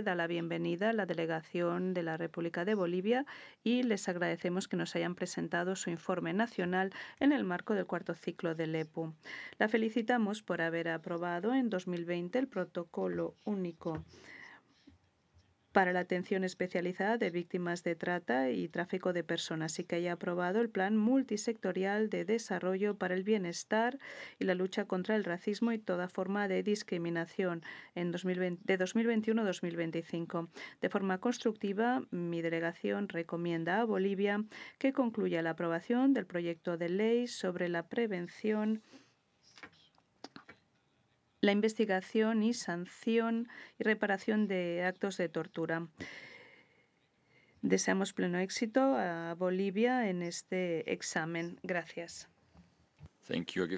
le da la bienvenida a la delegación de la República de Bolivia y les agradecemos que nos hayan presentado su informe nacional en el marco del cuarto ciclo del EPU. La felicitamos por haber aprobado en 2020 el protocolo único para la atención especializada de víctimas de trata y tráfico de personas y que haya aprobado el Plan Multisectorial de Desarrollo para el Bienestar y la lucha contra el racismo y toda forma de discriminación de 2021 a 2025. De forma constructiva, mi delegación recomienda a Bolivia que concluya la aprobación del proyecto de ley sobre la prevención, la investigación y sanción y reparación de actos de tortura. Deseamos pleno éxito a Bolivia en este examen. Gracias. Thank you.